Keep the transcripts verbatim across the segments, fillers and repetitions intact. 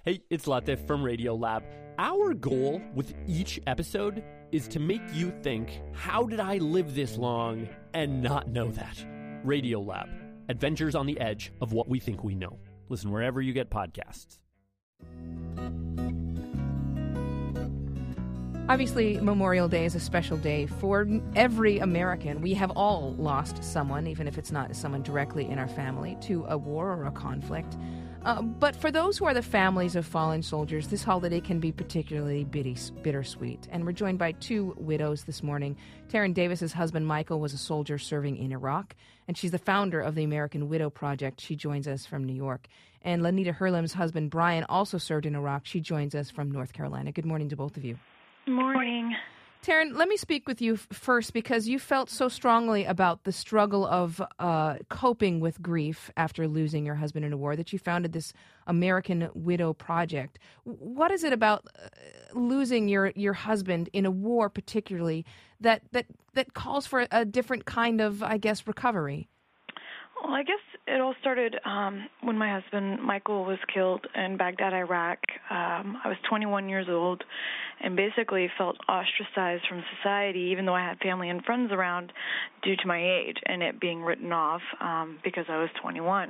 Hey, it's Latif from Radiolab. Our goal with each episode is to make you think, how did I live this long and not know that? Radiolab, adventures on the edge of what we think we know. Listen wherever you get podcasts. Obviously, Memorial Day is a special day for every American. We have all lost someone, even if it's not someone directly in our family, to a war or a conflict. Uh, but for those who are the families of fallen soldiers, this holiday can be particularly bitty, bittersweet. And we're joined by two widows this morning. Taryn Davis's husband, Michael, was a soldier serving in Iraq, and she's the founder of the American Widow Project. She joins us from New York. And Lanita Hurlim's husband, Brian, also served in Iraq. She joins us from North Carolina. Good morning to both of you. Morning. Taryn, let me speak with you f- first because you felt so strongly about the struggle of uh, coping with grief after losing your husband in a war that you founded this American Widow Project. What is it about uh, losing your, your husband in a war particularly that, that, that calls for a different kind of, I guess, recovery? Well, I guess it all started um, when my husband, Michael, was killed in Baghdad, Iraq. Um, I was twenty-one years old and basically felt ostracized from society, even though I had family and friends around, due to my age and it being written off um, because I was twenty-one.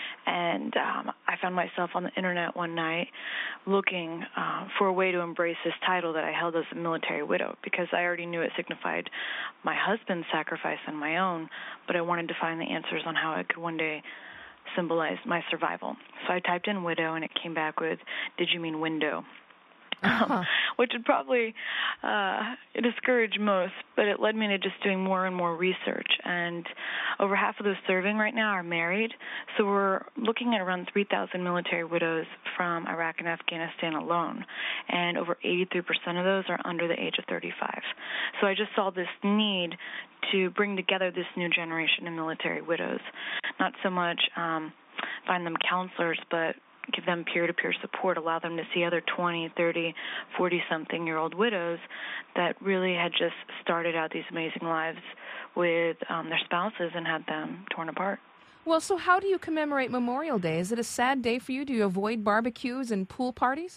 And um, I found myself on the internet one night looking uh, for a way to embrace this title that I held as a military widow, because I already knew it signified my husband's sacrifice and my own, but I wanted to find the answers on how it could one day symbolize my survival. So I typed in widow, and it came back with, did you mean window? Uh-huh. Um, which would probably uh, discourage most, but it led me to just doing more and more research. And over half of those serving right now are married, so we're looking at around three thousand military widows from Iraq and Afghanistan alone, and over eighty-three percent of those are under the age of thirty-five. So I just saw this need to bring together this new generation of military widows, not so much um, find them counselors, but give them peer-to-peer support, allow them to see other twenty, thirty, forty-something-year-old widows that really had just started out these amazing lives with um, their spouses and had them torn apart. Well, so how do you commemorate Memorial Day? Is it a sad day for you? Do you avoid barbecues and pool parties?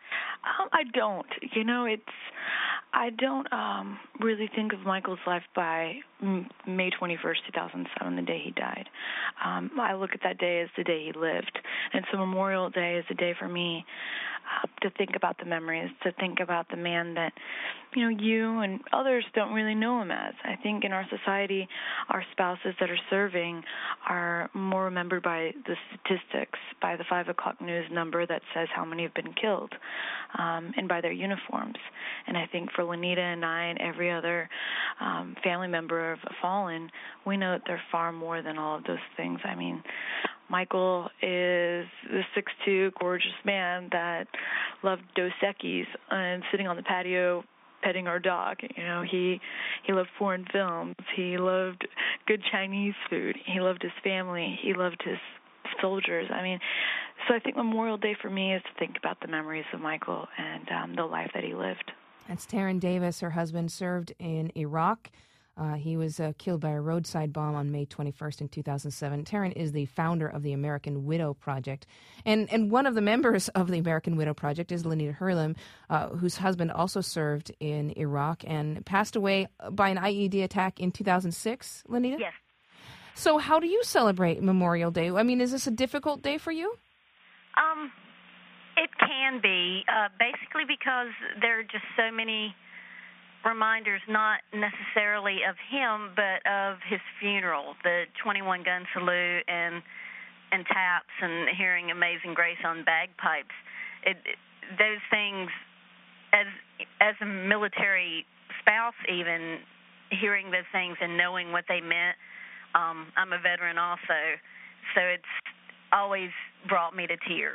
Um, I don't. You know, it's I don't um, really think of Michael's life by May twenty-first, two thousand seven, the day he died. Um, I look at that day as the day he lived. And so Memorial Day is a day for me uh, to think about the memories, to think about the man that, you know, you and others don't really know him as. I think in our society, our spouses that are serving are more remembered by the statistics, by the five o'clock news number that says how many have been killed, um, and by their uniforms. And I think for Lanita and I and every other um, family member of a fallen, we know that they're far more than all of those things. I mean, Michael is the six foot two gorgeous man that loved Dos Equis and sitting on the patio petting our dog. You know, he he loved foreign films. He loved good Chinese food. He loved his family. He loved his soldiers. I mean, so I think Memorial Day for me is to think about the memories of Michael and um, the life that he lived. That's Taryn Davis. Her husband served in Iraq. Uh, he was uh, killed by a roadside bomb on May twenty-first in two thousand seven. Taryn is the founder of the American Widow Project. And and one of the members of the American Widow Project is Lanita Hurlim, uh, whose husband also served in Iraq and passed away by an I E D attack in two thousand six, Lanita? Yes. So how do you celebrate Memorial Day? I mean, is this a difficult day for you? Um, it can be, uh, basically because there are just so many reminders, not necessarily of him, but of his funeral, the twenty-one gun salute and and taps and hearing Amazing Grace on bagpipes. It, it, those things, as as a military spouse even, hearing those things and knowing what they meant. Um, I'm a veteran also, so it's always brought me to tears.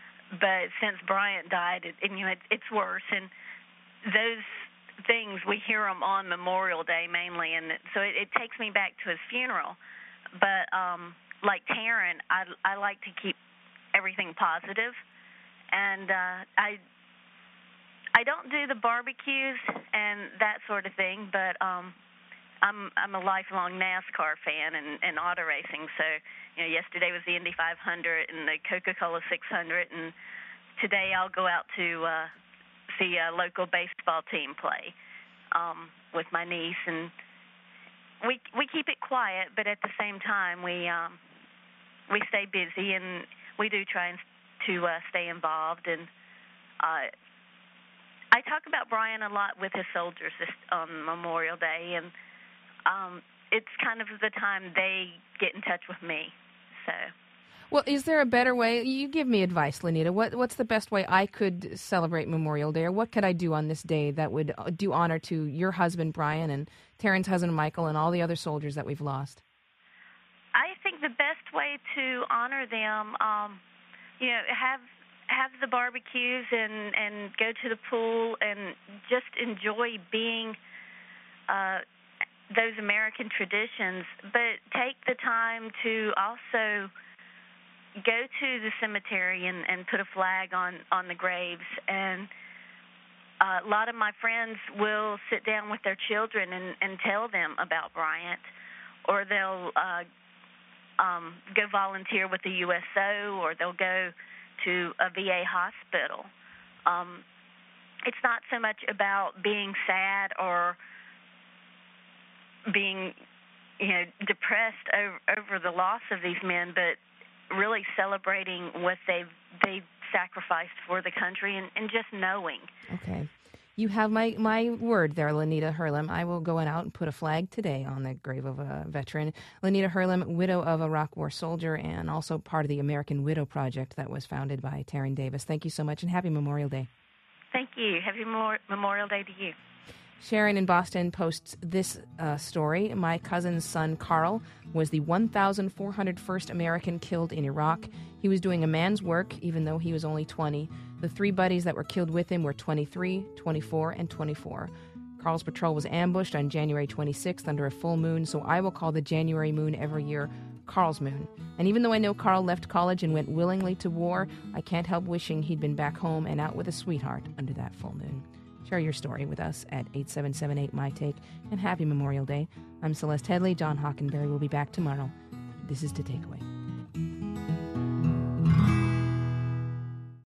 But since Bryant died, it, and, you know, it, it's worse. And those things, we hear them on Memorial Day mainly, and so it, it takes me back to his funeral. But um, like Taryn, I, I like to keep everything positive, and uh, I I don't do the barbecues and that sort of thing, but um, I'm I'm a lifelong NASCAR fan and, and auto racing. So, you know, yesterday was the Indy five hundred and the Coca-Cola six hundred, and today I'll go out to uh, see a local baseball team play um, with my niece, and we we keep it quiet, but at the same time we um, we stay busy, and we do try and, to uh, stay involved. And uh, I talk about Brian a lot with his soldiers this, on Memorial Day, and um, it's kind of the time they get in touch with me. So. Well, is there a better way? You give me advice, Lenita. What What's the best way I could celebrate Memorial Day, or what could I do on this day that would do honor to your husband, Brian, and Taryn's husband, Michael, and all the other soldiers that we've lost? I think the best way to honor them, um, you know, have have the barbecues and, and go to the pool and just enjoy being uh, those American traditions, but take the time to also go to the cemetery and, and put a flag on, on the graves. And uh, a lot of my friends will sit down with their children and, and tell them about Bryant, or they'll uh, um, go volunteer with the U S O, or they'll go to a V A hospital. Um, it's not so much about being sad or being, you know, depressed over, over the loss of these men, but really celebrating what they've they've sacrificed for the country, and, and just knowing. Okay. You have my, my word there, Lenita Hurlem. I will go out and put a flag today on the grave of a veteran. Lenita Hurlem, widow of a Iraq War soldier, and also part of the American Widow Project that was founded by Taryn Davis. Thank you so much, and happy Memorial Day. Thank you. Happy Memor- Memorial Day to you. Sharon in Boston posts this uh, story. My cousin's son, Carl, was the one thousand four hundred first American killed in Iraq. He was doing a man's work, even though he was only twenty. The three buddies that were killed with him were twenty-three, twenty-four, and twenty-four. Carl's patrol was ambushed on January twenty-sixth under a full moon, so I will call the January moon every year Carl's moon. And even though I know Carl left college and went willingly to war, I can't help wishing he'd been back home and out with a sweetheart under that full moon. Share your story with us at eight seven seven eight, M Y T A K E, and happy Memorial Day. I'm Celeste Headley. John Hockenberry will be back tomorrow. This is To Take Away.